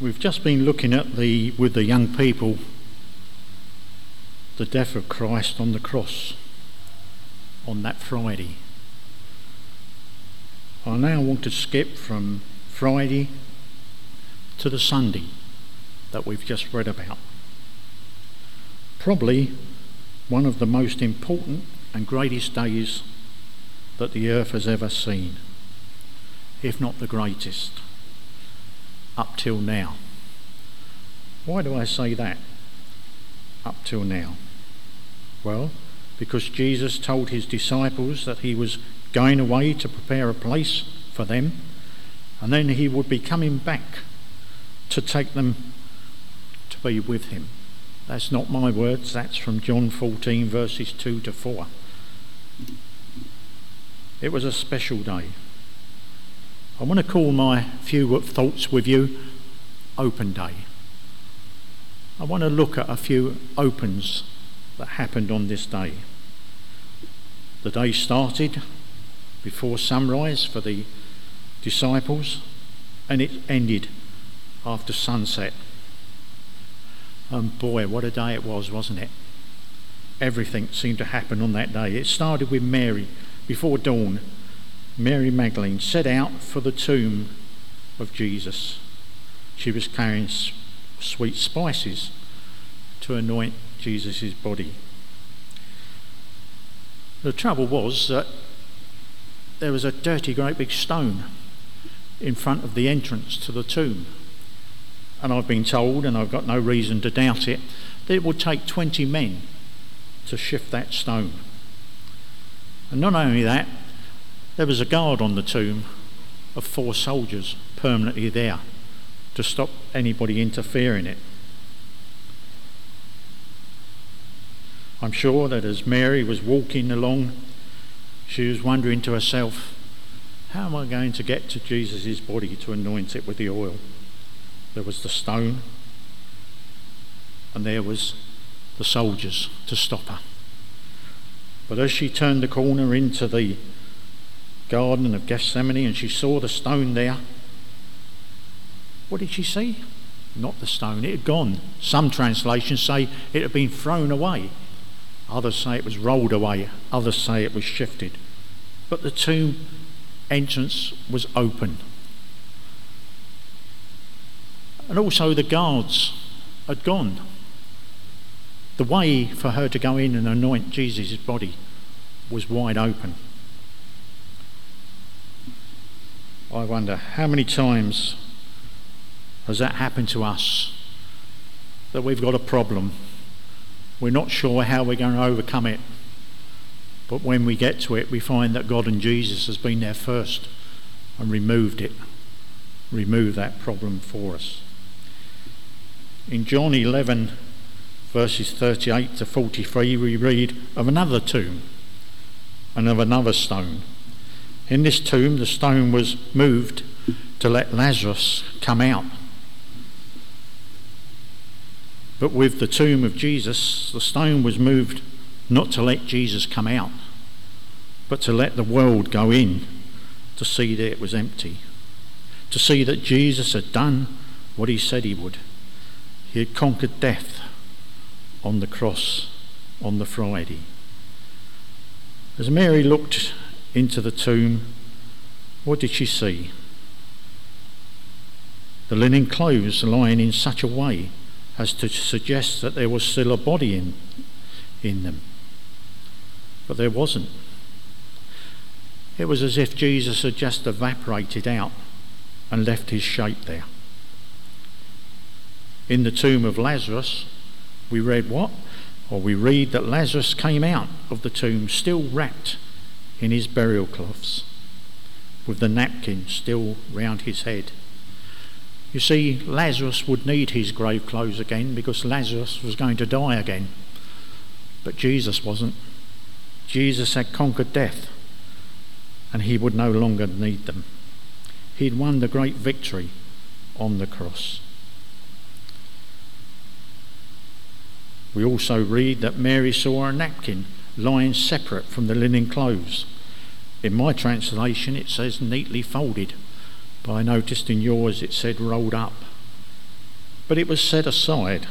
We've just been looking at with the young people, the death of Christ on the cross on that Friday. I now want to skip from Friday to the Sunday that we've just read about. Probably one of the most important and greatest days that the earth has ever seen, if not the greatest, up till now. Why do I say that? Up till now. Well, because Jesus told his disciples that he was going away to prepare a place for them, and then he would be coming back to take them to be with him. That's not my words, that's from John 14 verses 2 to 4. It was a special day. I want to call my few thoughts with you Open Day. I want to look at a few opens that happened on this day. The day started before sunrise for the disciples, and it ended after sunset. And boy, what a day it was, wasn't it? Everything seemed to happen on that day. It started with Mary. Before dawn, Mary Magdalene set out for the tomb of Jesus. She was carrying sweet spices to anoint Jesus' body. The trouble was that there was a dirty great big stone in front of the entrance to the tomb. And I've been told, and I've got no reason to doubt it, that it would take 20 men to shift that stone. And not only that, there was a guard on the tomb of 4 soldiers permanently there to stop anybody interfering in it. I'm sure that as Mary was walking along, she was wondering to herself, how am I going to get to Jesus' body to anoint it with the oil? There was the stone, and there was the soldiers to stop her. But as she turned the corner into the Garden of Gethsemane and she saw the stone there, what did she see? Not the stone, it had gone. Some translations say it had been thrown away. Others say it was rolled away. Others say it was shifted. But the tomb entrance was open. And also the guards had gone. The way for her to go in and anoint Jesus' body was wide open. I wonder how many times has that happened to us, that we've got a problem. We're not sure how we're going to overcome it. But when we get to it, we find that God and Jesus has been there first and removed that problem for us. In John 11, verses 38 to 43, we read of another tomb and of another stone. In this tomb, the stone was moved to let Lazarus come out. But with the tomb of Jesus, the stone was moved not to let Jesus come out, but to let the world go in to see that it was empty, to see that Jesus had done what he said he would. He had conquered death on the cross on the Friday. As Mary looked into the tomb, what did she see? The linen clothes lying in such a way as to suggest that there was still a body in them. But there wasn't. It was as if Jesus had just evaporated out and left his shape there. In the tomb of Lazarus, we read that Lazarus came out of the tomb still wrapped in his burial cloths, with the napkin still round his head. You see, Lazarus would need his grave clothes again because Lazarus was going to die again. But Jesus wasn't. Jesus had conquered death, and he would no longer need them. He'd won the great victory on the cross. We also read that Mary saw a napkin lying separate from the linen clothes. In my translation it says neatly folded, but I noticed in yours it said rolled up. but it was set aside.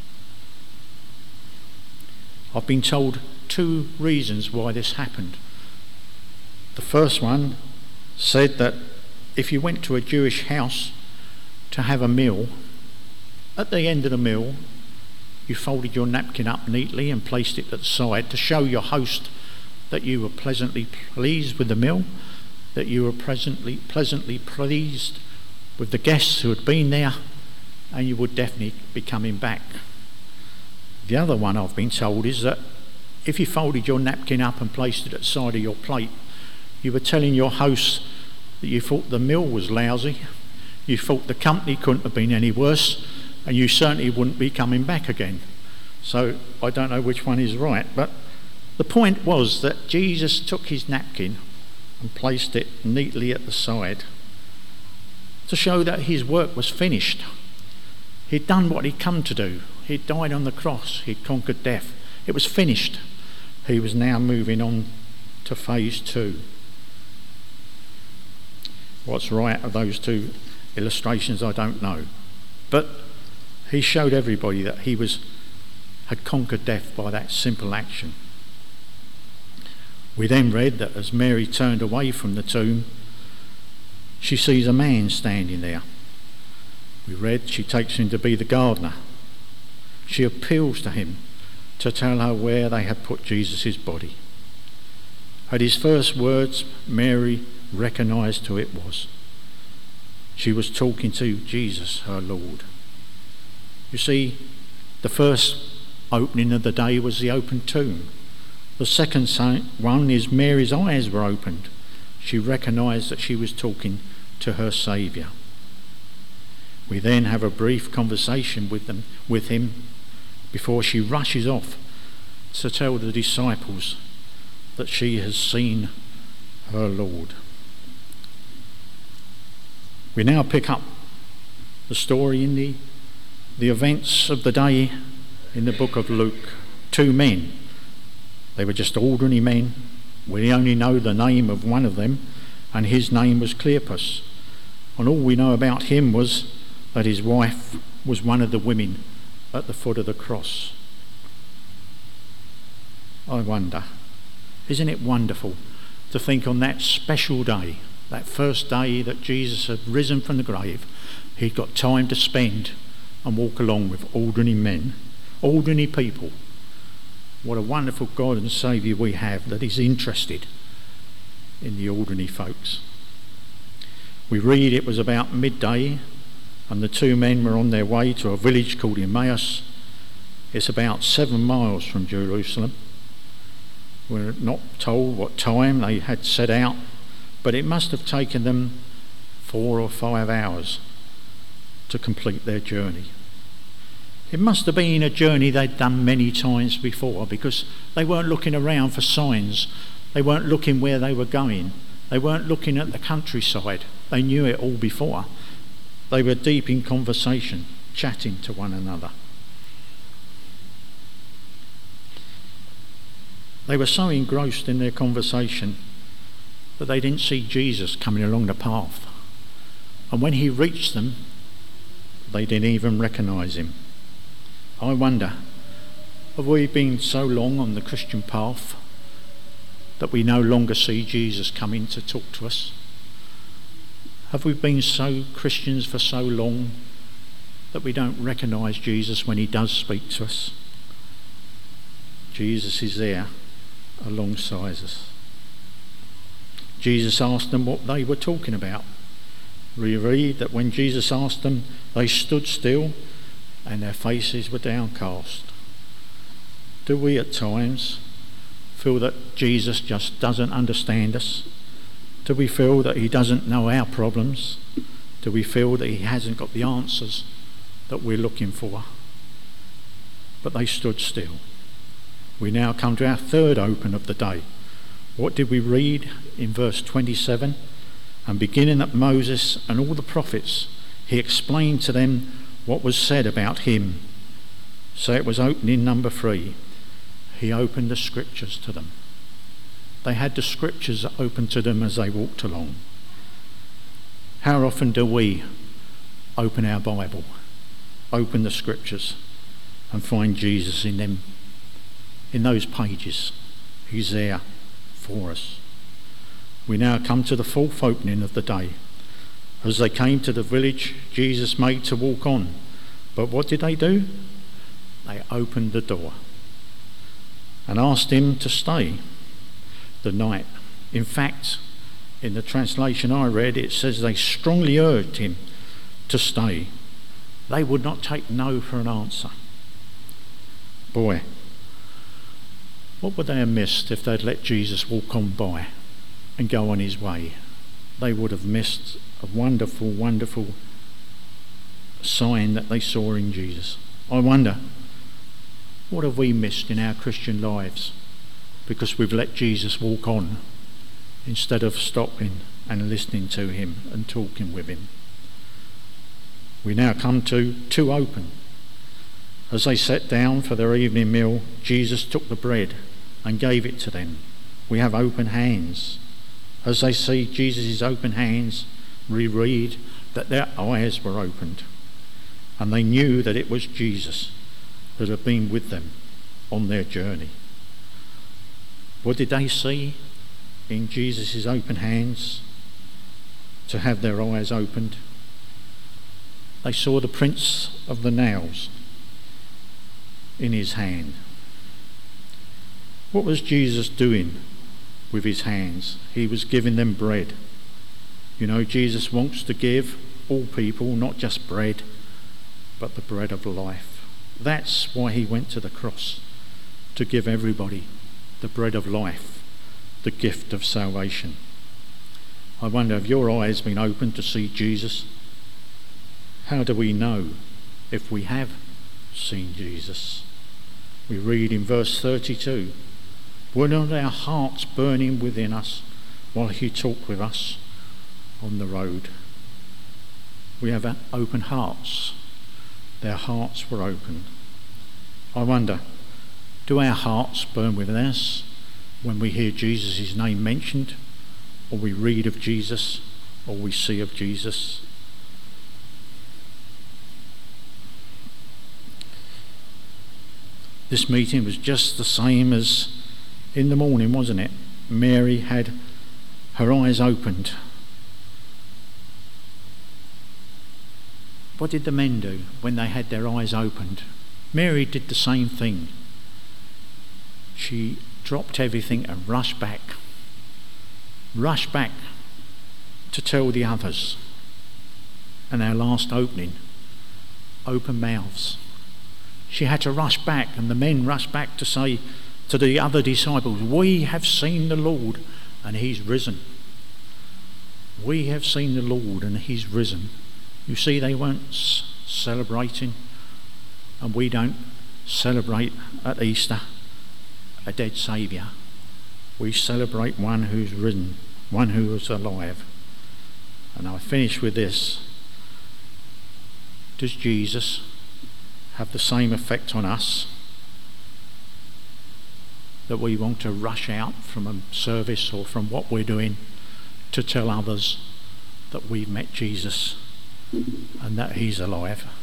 I've been told 2 reasons why this happened. The first one said that if you went to a Jewish house to have a meal, at the end of the meal, you folded your napkin up neatly and placed it at the side to show your host that you were pleasantly pleased with the meal, that you were pleasantly pleased with the guests who had been there, and you would definitely be coming back. The other one I've been told is that if you folded your napkin up and placed it at the side of your plate, you were telling your host that you thought the meal was lousy, you thought the company couldn't have been any worse, and you certainly wouldn't be coming back again. So I don't know which one is right, but the point was that Jesus took his napkin and placed it neatly at the side to show that his work was finished. He'd done what he'd come to do. He'd died on the cross. He'd conquered death. It was finished. He was now moving on to phase 2. What's right of those 2 illustrations, I don't know. But he showed everybody that he had conquered death by that simple action. We then read that as Mary turned away from the tomb, she sees a man standing there. We read she takes him to be the gardener. She appeals to him to tell her where they had put Jesus' body. At his first words, Mary recognised who it was. She was talking to Jesus, her Lord. You see, the first opening of the day was the open tomb. The second one is Mary's eyes were opened. She recognised that she was talking to her Saviour. We then have a brief conversation with him before she rushes off to tell the disciples that she has seen her Lord. We now pick up the story in the events of the day in the book of Luke. 2 men. They were just ordinary men. We only know the name of one of them, and his name was Cleopas. And all we know about him was that his wife was one of the women at the foot of the cross. I wonder, isn't it wonderful to think on that special day, that first day that Jesus had risen from the grave, he'd got time to spend and walk along with ordinary men, ordinary people. What a wonderful God and Saviour we have, that is interested in the ordinary folks. We read it was about midday and the 2 men were on their way to a village called Emmaus. It's about 7 miles from Jerusalem. We're not told what time they had set out, but it must have taken them 4 or 5 hours to complete their journey. It must have been a journey they'd done many times before, because they weren't looking around for signs. They weren't looking where they were going. They weren't looking at the countryside. They knew it all before. They were deep in conversation, chatting to one another. They were so engrossed in their conversation that they didn't see Jesus coming along the path. And when he reached them, they didn't even recognise him. I wonder, have we been so long on the Christian path that we no longer see Jesus coming to talk to us? Have we been so Christians for so long that we don't recognise Jesus when he does speak to us? Jesus is there alongside us. Jesus asked them what they were talking about. We read that when Jesus asked them, they stood still and their faces were downcast. Do we at times feel that Jesus just doesn't understand us? Do we feel that he doesn't know our problems? Do we feel that he hasn't got the answers that we're looking for? But they stood still. We now come to our third open of the day. What did we read in verse 27? And beginning at Moses and all the prophets, he explained to them what was said about him. So it was opening number 3. He opened the scriptures to them. They had the scriptures open to them as they walked along. How often do we open our Bible open the scriptures and find Jesus in them. In those pages, he's there for us. We now come to the fourth opening of the day. As they came to the village, Jesus made to walk on. But what did they do? They opened the door and asked him to stay the night. In fact, in the translation I read, it says they strongly urged him to stay. They would not take no for an answer. Boy, what would they have missed if they'd let Jesus walk on by and go on his way? They would have missed a wonderful, wonderful sign that they saw in Jesus. I wonder, what have we missed in our Christian lives because we've let Jesus walk on instead of stopping and listening to him and talking with him? We now come to open. As they sat down for their evening meal, Jesus took the bread and gave it to them. We have open hands. As they see Jesus' open hands, we read that their eyes were opened and they knew that it was Jesus that had been with them on their journey. What did they see in Jesus' open hands to have their eyes opened? They saw the prints of the nails in his hand. What was Jesus doing with his hands? He was giving them bread. You know, Jesus wants to give all people not just bread, but the bread of life. That's why he went to the cross, to give everybody the bread of life, the gift of salvation. I wonder, have your eyes been opened to see Jesus? How do we know if we have seen Jesus? We read in verse 32, were not our hearts burning within us while he talked with us on the road? We have open hearts. Their hearts were open. I wonder, do our hearts burn within us when we hear Jesus' name mentioned, or we read of Jesus, or we see of Jesus? This meeting was just the same as in the morning, wasn't it? Mary had her eyes opened. What did the men do when they had their eyes opened? Mary did the same thing. She dropped everything and rushed back to tell the others. And our last opening, open mouths. She had to rush back, and the men rushed back to say to the other disciples, we have seen the Lord and he's risen. We have seen the Lord and he's risen. You see, they weren't celebrating, and we don't celebrate at Easter a dead Saviour. We celebrate one who's risen, one who is alive. And I finish with this. Does Jesus have the same effect on us, that we want to rush out from a service or from what we're doing to tell others that we've met Jesus and that he's alive?